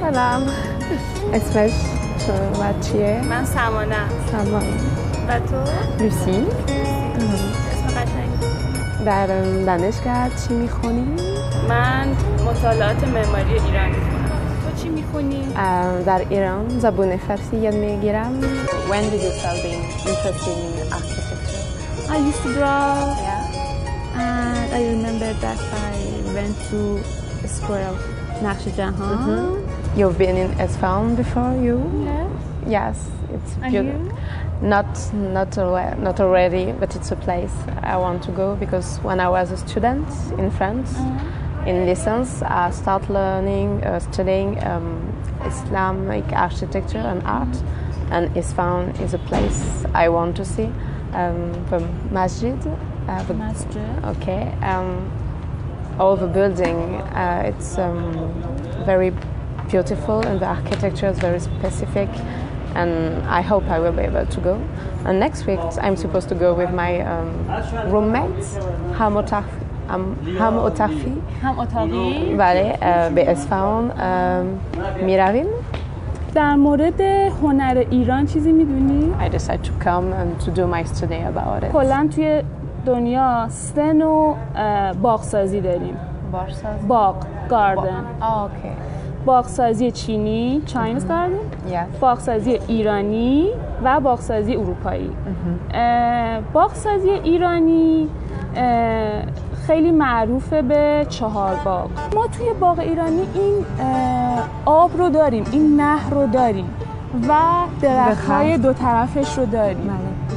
سلام. اسمش چیه؟ من سمانه. سمانه. و تو؟ لوسی. اسم قشنگ. در دانشگاه چی میخونی؟ من مطالعات معماری ایران میخونم. تو چی میخونی؟ در ایران زبان فارسی یاد میگیرم. When did you start being interested in architecture? I used to draw. Yeah. And I remember that I went to a school of Naqsh Jahan. You've been in Isfahan before, you? Yeah. Yes, it's And beautiful. you? Not already, but it's a place I want to go because when I was a student in France, in lessons, I started studying Islamic architecture and art, and Isfahan is a place I want to see. The masjid. Masjid. Okay. All the building, it's very beautiful, and the architecture is very specific. And I hope I will be able to go. And next week I'm supposed to go with my roommates, هم اتاقی بله به اصفهان میرویم. در مورد هنر ایران چیزی میدونی؟ I decided to come and to do my study about it. کلاً توی دنیا 3 نوع باغسازی داریم. باغ گاردن. اوکی. باغسازی چینی، چاینیز گاردن. Yes. باغسازی ایرانی و باغسازی اروپایی. باغسازی ایرانی خیلی معروفه به 4 باغ. ما توی باغ ایرانی این آب رو داریم، این نهر رو داریم و درخت‌های دو طرفش رو داریم.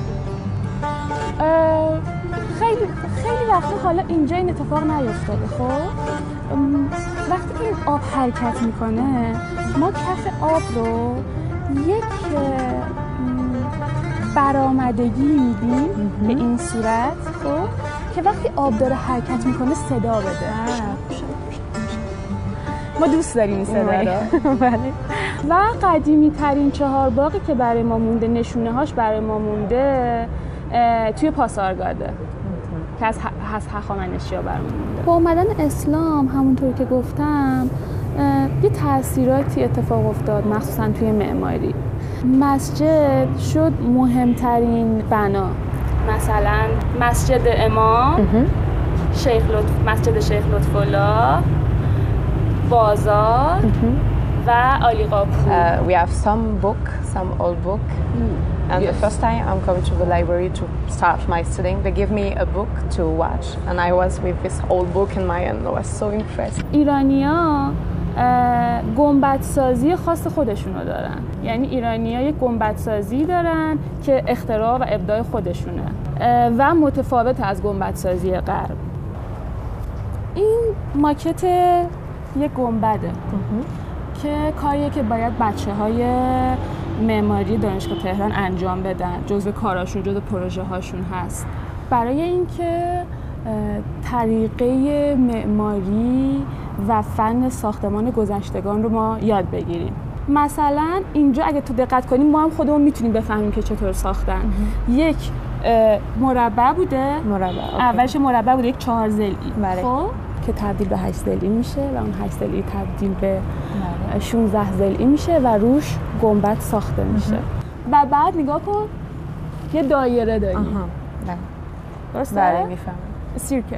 خیلی وقتا حالا اینجا این اتفاق نیفتاده. خب وقتی که این آب حرکت میکنه ما کف آب رو یک برآمدگی میدیم به این صورت، خب که وقتی آب داره حرکت میکنه صدا بده. ما دوست داریم این صدا رو. و قدیمی ترین 4 باغی که برای ما مونده، نشونه هاش برای ما مونده توی پاسارگاده که از هخامنشی‌ها برامون مونده. با اومدن اسلام همونطور که گفتم یه تأثیراتی اتفاق افتاد، مخصوصا توی معماری. مسجد شد مهمترین بنا، مثلا مسجد امام، مسجد شیخ لطف‌الله، بازار و عالی‌قاپو. We have some old book. And the first time I'm coming to the library to start my studying, they give me a book to watch, and I was with this old book in my hand. I was so impressed. ایرانی‌ها گنبدسازی خاص خودشونو دارن. یعنی ایرانی‌ها یک گنبدسازی دارن که اختراع و ابداع خودشونه و متفاوت از گنبدسازی غرب. این ماکت یک گنبده که کاریه که باید بچه‌های معماری دانشگاه تهران انجام بدن، جزء کاراشون، جزء پروژه هاشون هست. برای اینکه طریقه معماری و فن ساختمان گذشتگان رو ما یاد بگیریم. مثلا اینجا اگه تو دقت کنیم ما هم خودمون میتونیم بفهمیم که چطور ساختن. یک مربع بوده، اولش مربع بوده، یک 4 ضلعی، خب که تبدیل به 8 ضلعی میشه و اون 8 ضلعی تبدیل به 16 ضلعی میشه و روش گنبد ساخته میشه. و بعد نگاه کن یه دایره داریم. درسته؟ بله میفهمم. سیرکل.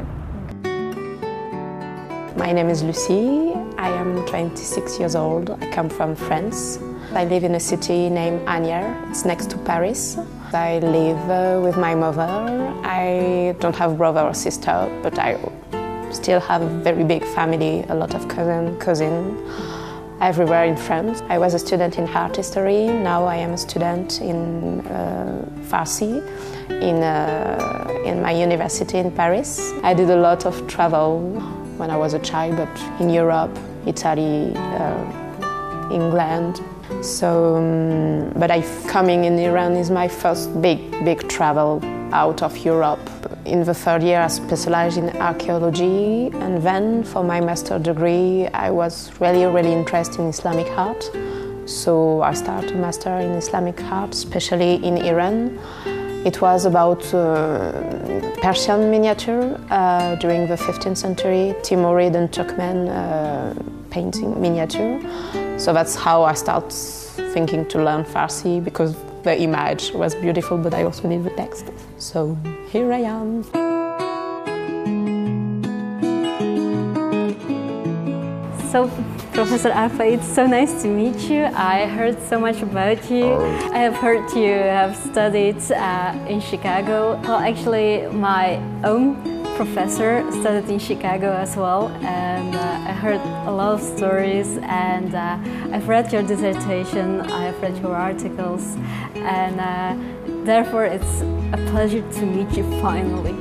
My name is Lucy. I am 26 years old. I come from France. I live in a city named Agnières. It's next to Paris. I live with my mother. I don't have brother or sister, but I still have a very big family, a lot of cousin everywhere in France. I was a student in art history. Now I am a student in Farsi in my university in Paris. I did a lot of travel when I was a child, but in Europe, Italy, England. So, but coming in Iran is my first big travel out of Europe. In the 3rd year, I specialized in archaeology, and then for my master degree, I was really interested in Islamic art. So I started a master in Islamic art, especially in Iran. It was about Persian miniature during the 15th century, Timurid and Turkmen painting miniature. So that's how I start thinking to learn Farsi, because the image was beautiful, but I also need the text. So here I am. So, Professor Arfa, it's so nice to meet you. I heard so much about you. I have heard you have studied in Chicago. Well, actually, my own professor studied in Chicago as well, and I heard a lot of stories, and I've read your dissertation, I have read your articles, and therefore it's a pleasure to meet you finally.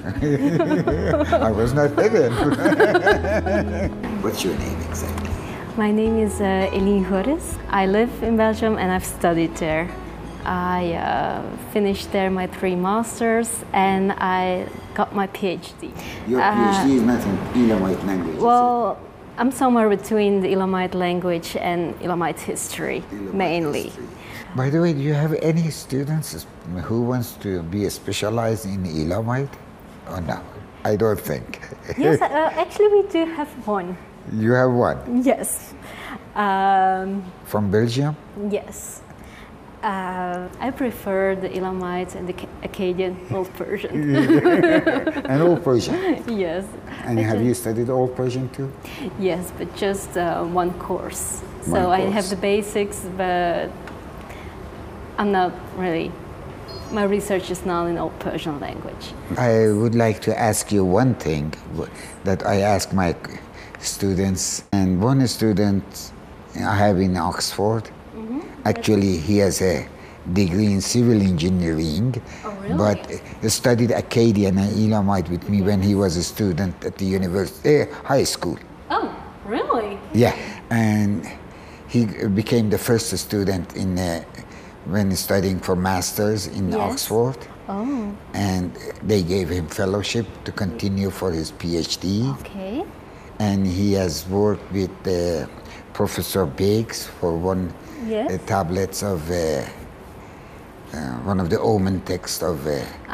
I was not hidden. What's your name exactly? My name is Eline Horis. I live in Belgium and I've studied there. I finished there my 3 masters and I got my PhD. Your PhD is not in Elamite language. Well, I'm somewhere between the Elamite language and Elamite history, mainly. History. By the way, do you have any students who wants to be specialized in Elamite? Or no? I don't think. Yes, actually we do have one. You have one? Yes. From Belgium? Yes. I prefer the Elamite and the Akkadian Old Persian. And Old Persian? Yes. And have you studied Old Persian too? Yes, but just one course. One So I course. have the basics, but I'm not really, my research is not in Old Persian language. I would like to ask you one thing that I ask my students. And one student I have in Oxford, actually he has a degree in civil engineering, but he studied Akkadian and Elamite with me when he was a student at the university, high school. Oh, really? Yeah, and he became the first student in when studying for masters in Oxford. Oh. And they gave him fellowship to continue for his PhD. Okay. And he has worked with Professor Biggs for one tablets of one of the Omen texts of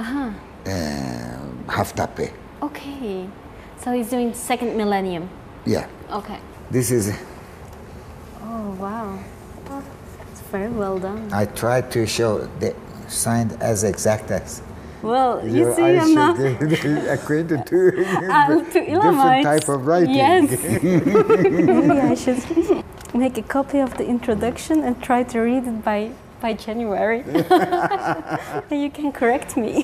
Haftape. Okay. So he's doing second millennium. Yeah. Okay. This is. Oh, wow. It's very well done. I tried to show the sign as exact as. Well, you see, I'm not acquainted to different type of writing. Yes. Maybe I should make a copy of the introduction and try to read it by January. And you can correct me.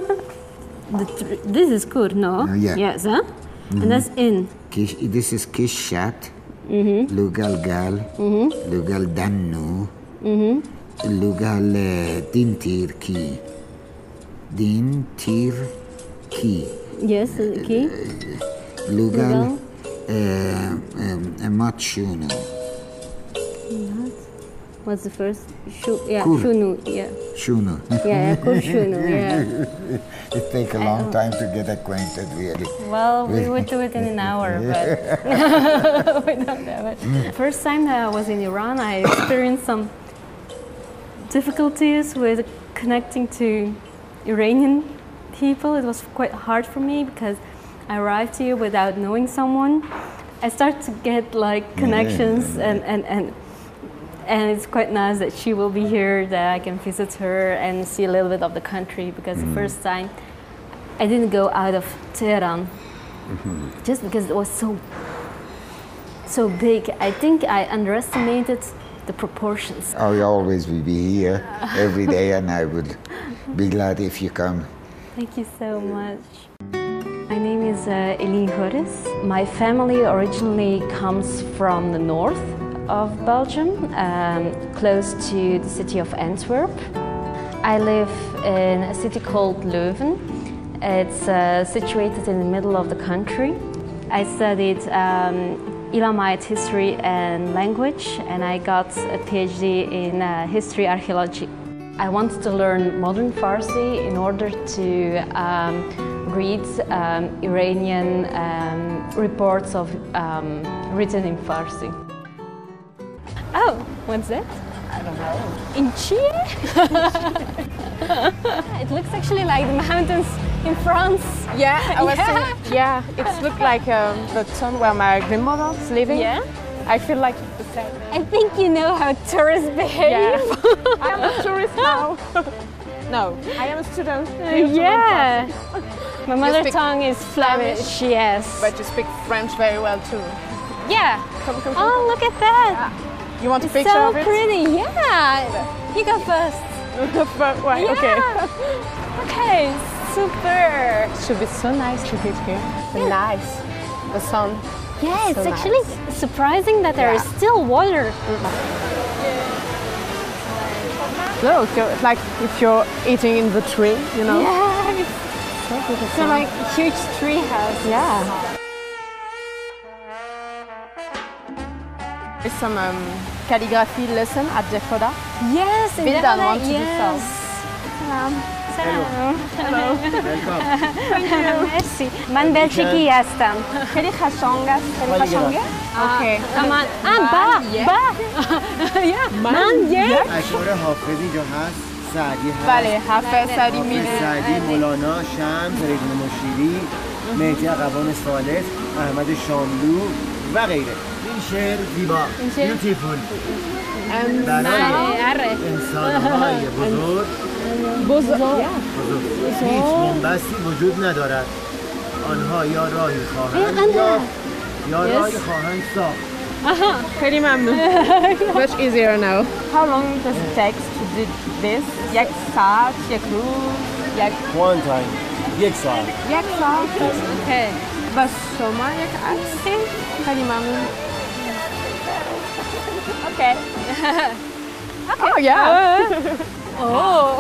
This is good, no? Yeah. Yes, huh? And that's in. This is Kishat, Lugal Gal, Lugal Dannu, Lugal Dintir Ki. Din Tir Ki. Yes, key. Lugal Matshunu. What's the first? Yeah, Kur. Shunu. Yeah. Shunu. Yeah, Kur Shunu. Yeah. It takes a long time to get acquainted, really. Well, we would do it in an hour, but we don't have it. First time that I was in Iran, I experienced some difficulties with connecting to Iranian people. It was quite hard for me because I arrived here without knowing someone. I started to get like connections and it's quite nice that she will be here, that I can visit her and see a little bit of the country, because the first time I didn't go out of Tehran just because it was so big. I think I underestimated the proportions. I always will be here every day, and I would be glad if you come. Thank you so much. My name is Eline Horis. My family originally comes from the north of Belgium, close to the city of Antwerp. I live in a city called Leuven. It's situated in the middle of the country. I studied Elamite history and language, and I got a PhD in history archaeology. I wanted to learn modern Farsi in order to read Iranian reports of written in Farsi. Oh, what's that? I don't know. Inchi? It looks actually like the mountains in France. Yeah, I was saying, it looked like the town where my grandmother is living. Yeah? I feel like the Exactly. I think you know how tourists behave. Yeah. I am a tourist now. No, I am a student. Yeah. My mother speak tongue is Flemish, yes. But you speak French very well too. Yeah. Come. Oh, look at that. You want a It's picture so of it? pretty. Yeah. You go first. Right, Yeah. okay. Okay, super. It should be so nice to be here. Nice. The sun. Yeah, it's So actually surprising that there is Yeah. still water. Look, it's like if you're eating in the tree, you know? Yeah, it's So beautiful. so like huge tree house. Yeah. There's some calligraphy lesson at Defoda. Yes, in Bill Defoda, want to do so. yes. سلام. مرسی. من بلژیکی هستم. خیلی خشنگ است. خیلی خشنگه؟ اوکی. من من یک اشعار حافظ اینجا هست، سعدی هست. بله، حافظ سعدی حافظ میره. سعدی، مولانا، شمس، ریحان مشیری، مهدی قوان ثالث، احمد شاملو و غیره. این شعر زیبا، بیوتیفول. برای انسان‌های بزرگ هیچ بنبستی وجود ندارد. آنها یا راهی خواهند یا راهی خواهند ساخت. خیلی ممنون. Much easier now. How long does it take to do this? یک ساعت، یک روز، One time. یک ساعت. یک ساعت. اوکی. بس شما یک عکسی؟ خیلی ممنون. Okay. Oh yeah. Oh.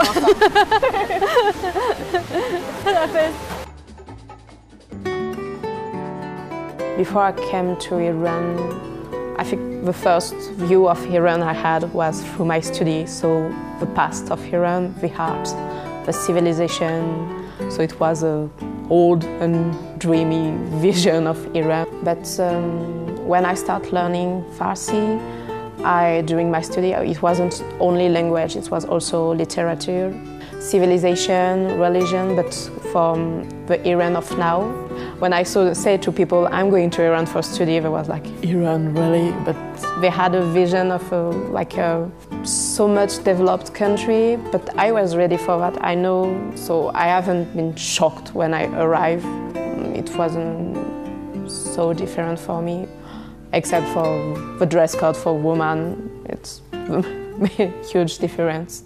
Before I came to Iran, I think the first view of Iran I had was through my study. So the past of Iran, the art, the civilization. So it was an old and dreamy vision of Iran. But when I started learning Farsi, during my study, it wasn't only language, it was also literature, civilization, religion, but from the Iran of now. When I say to people, I'm going to Iran for study, they was like, Iran, really? But they had a vision of a so much developed country, but I was ready for that, I know, so I haven't been shocked when I arrived. It wasn't so different for me. Except for the dress code for women, it's a huge difference.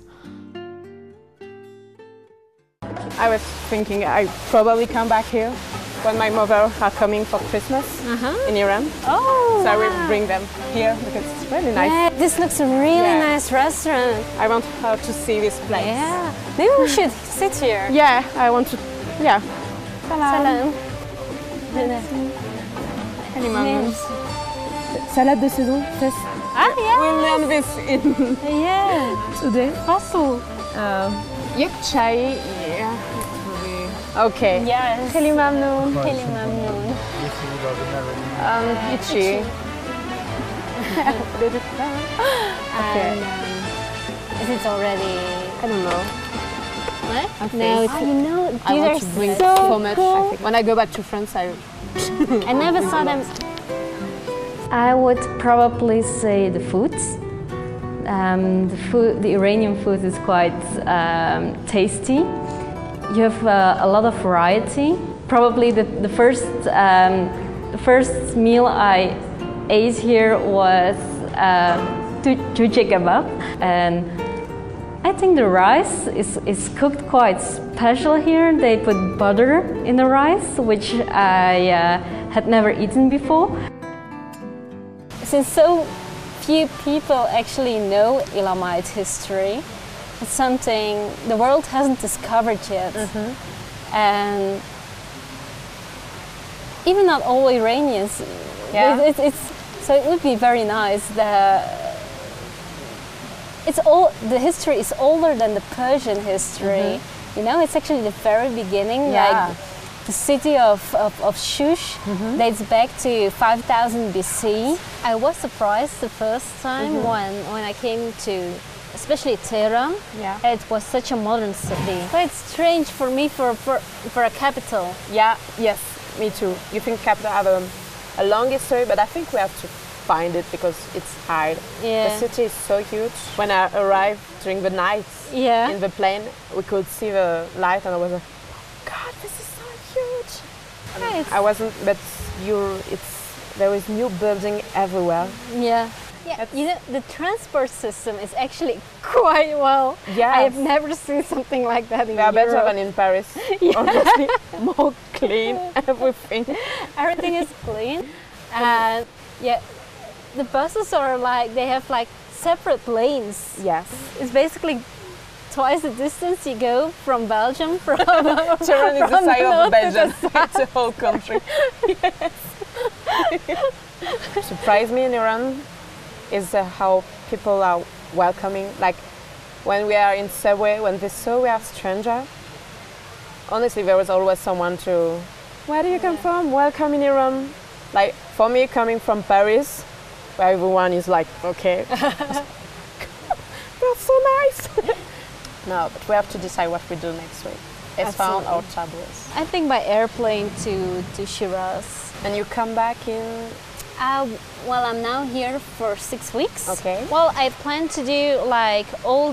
I was thinking I probably come back here when my mother are coming for Christmas in Iran. Oh, So I will bring them here because it's really nice. Yeah, this looks a really Yeah. nice restaurant. I want her to see this place. Yeah. Maybe we should sit here. Yeah, I want to, yeah. Salam. Kheli mamnoon. Salade de saison, fes. Ah, yeah. We'll learn this in Yeah. today. Fasu. یک چای. Okay. Yes. خیلی ممنون. خیلی ممنون. هیچی. Okay. Is it already? I don't know. What? No, it's, you know, I these want are to bring so so much. cool. I think. When I go back to France, I never saw them. I would probably say the food. The Iranian food is quite tasty. You have a lot of variety. Probably the first meal I ate here was tuche kebab, and I think the rice is cooked quite special here. They put butter in the rice, which I had never eaten before. Since so few people actually know Elamite history, it's something the world hasn't discovered yet. And even not all Iranians, so it would be very nice that the history is older than the Persian history. You know, it's actually the very beginning. Like the city of Shush dates back to 5000 BC. I was surprised the first time when I came to, especially Tehran. It was such a modern city. Quite strange for me for a capital. yeah, yes, me too. You think capital have a long history, but I think we have to find it because it's hard. Yeah. The city is so huge. When I arrived during the night in the plane, we could see the light and I was like, God, this is so huge. Right. I wasn't, but there is new building everywhere. Yeah. Yeah, you know, the transport system is actually quite well. Yes. I have never seen something like that in They are Europe. better than in Paris. Honestly, more clean, everything. Everything is clean. And yeah, the buses are like, they have like separate lanes. Yes. It's basically twice the distance you go from Belgium from Tehran is the size of Belgium. It's a whole country. Yes. Surprised me in Iran is how people are welcoming. Like when we are in subway, when they saw we are stranger, honestly, there was always someone to, where do you come from? Welcome in Iran. Like for me, coming from Paris, where everyone is like, okay, that's so nice. No, but we have to decide what we do next week. Isfahan or Tabriz. I think by airplane to Shiraz. And you come back in? Well, I'm now here for 6 weeks. Okay. Well, I plan to do like all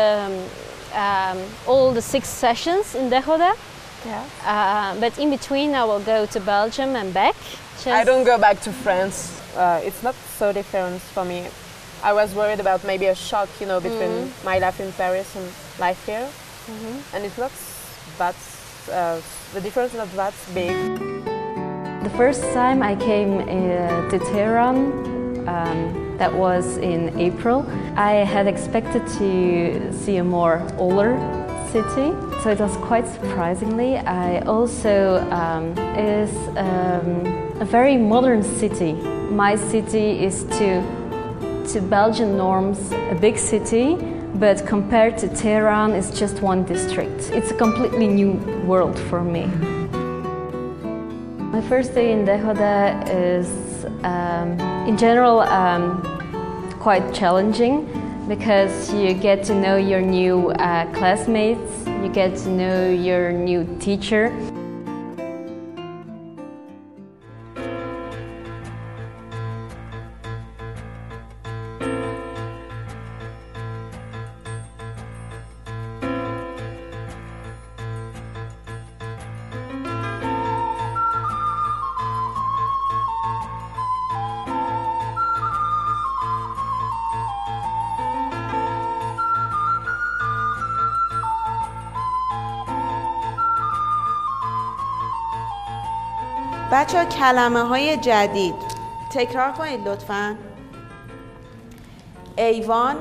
the 6 sessions in Dehoda. Yeah. But in between, I will go to Belgium and back. I don't go back to France. It's not so different for me. I was worried about maybe a shock, you know, between my life in Paris and life here. And it's not that, the difference is not that big. The first time I came to Tehran, that was in April, I had expected to see a more older city, so it was quite surprisingly. I also is a very modern city. My city is to Belgian norms a big city, but compared to Tehran, it's just one district. It's a completely new world for me. My first day in Dehoda is, in general, quite challenging because you get to know your new classmates, you get to know your new teacher. بچه‌ها کلمه‌های جدید تکرار کنید لطفاً. ایوان،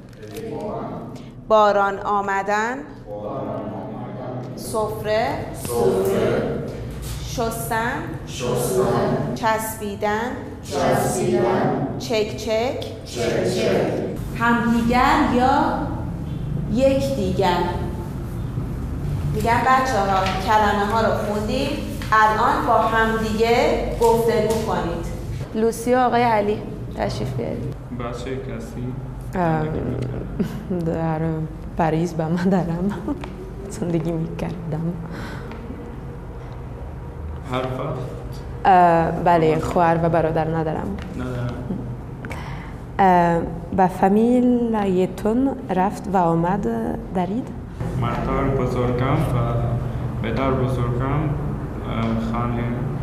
باران آمدن، سفره، شستن، چسبیدن، چک چک، همدیگر یا یکدیگر. میگم بچه‌ها کلمه ها رو خوندید، الان با همدیگه گفتگو کنید. لوسی و آقای علی تشریف بیارید. بچه کسی در پاریس با مادرم زندگی میکردم. هر وقت؟ بله، خواهر و برادر ندارم. با فامیلتون رفت و آمد دارید؟ مادر بزرگم و پدر بزرگم خانه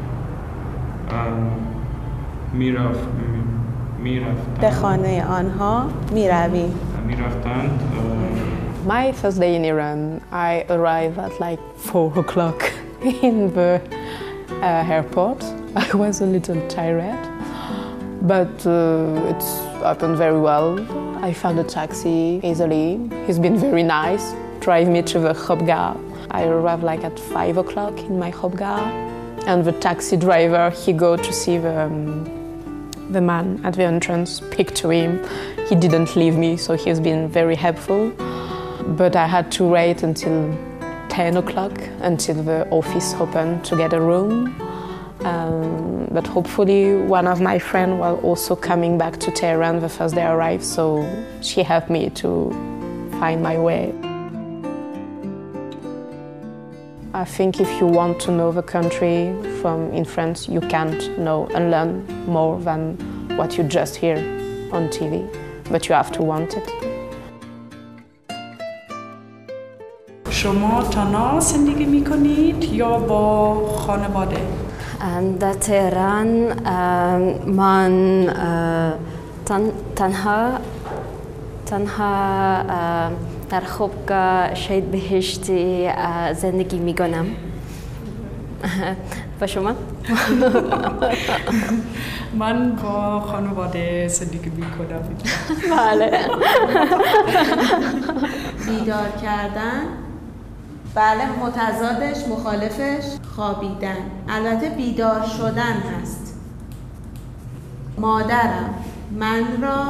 میرفتند. به خانه آنها میرویم. میرفتند. My first day in Iran, I arrived at like 4 o'clock in the airport. I was a little tired, but it happened very well. I found a taxi easily. He's been very nice, drive me to the Khobgar. I arrived like at 5 o'clock in my Khobgar, and the taxi driver, he go to see the man at the entrance, speak to him. He didn't leave me, so he's been very helpful. But I had to wait until 10 o'clock until the office opened to get a room. But hopefully one of my friends was also coming back to Tehran the first day I arrived, so she helped me to find my way. I think if you want to know the country from in France, you can't know and learn more than what you just hear on TV, but you have to want it. شما تنها زندگی میکنید یا با خانواده؟ در تهران من تنها در خوابگاه شهید بهشتی زندگی میکنم. و شما؟ من با خانواده زندگی میکنم. بله. بیدار کردن، بله، متضادش، مخالفش خوابیدن. البته بیدار شدن هست. مادرم من را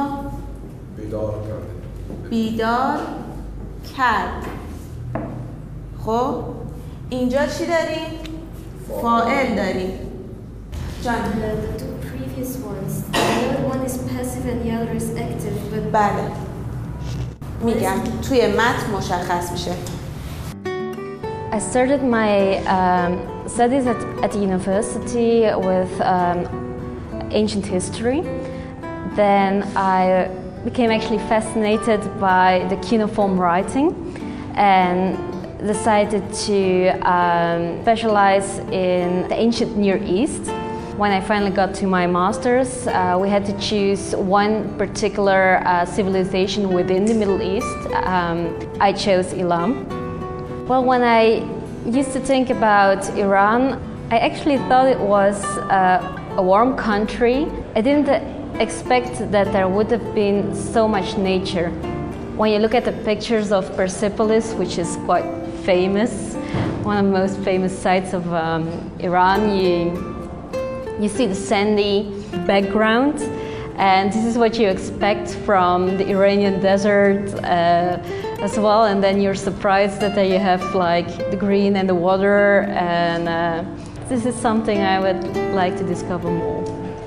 بیدار کرد. خب اینجا چی داریم؟ فاعل داریم. جان. The two previous ones, the other one is passive and the other is active, but بله. میگم توی متن مشخص میشه. I started my studies at the university with ancient history. Then I became actually fascinated by the cuneiform writing and decided to specialize in the ancient Near East. When I finally got to my master's, we had to choose one particular civilization within the Middle East. I chose Elam. Well, when I used to think about Iran, I actually thought it was a warm country. I didn't expect that there would have been so much nature. When you look at the pictures of Persepolis, which is quite famous, one of the most famous sites of Iran, you see the sandy background, and this is what you expect from the Iranian desert as well, and then you're surprised that you have like the green and the water, and this is something I would like to discover more.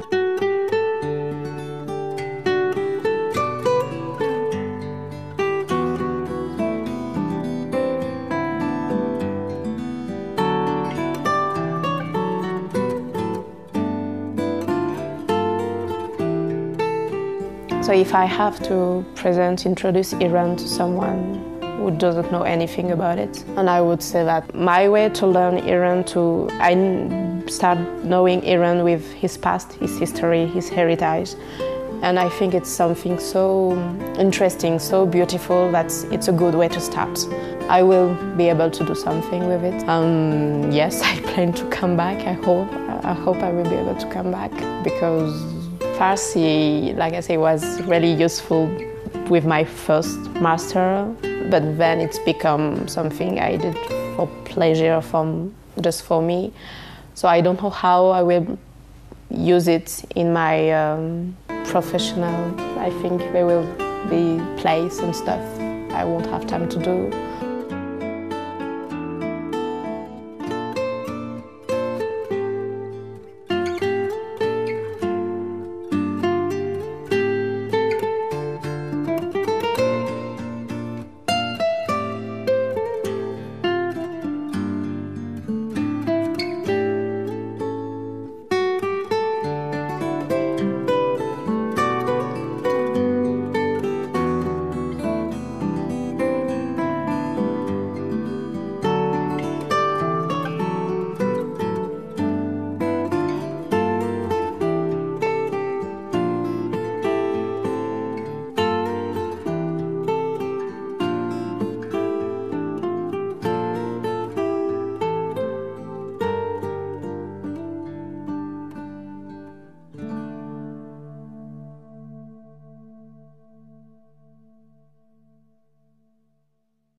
So if I have to introduce Iran to someone who doesn't know anything about it, and I would say that my way to learn Iran, I start knowing Iran with his past, his history, his heritage, and I think it's something so interesting, so beautiful that it's a good way to start. I will be able to do something with it. Yes, I plan to come back. I hope I will be able to come back because Farsi, like I say, was really useful with my first master, but then it's become something I did for pleasure, just for me. So I don't know how I will use it in my professional. I think there will be plays and stuff I won't have time to do.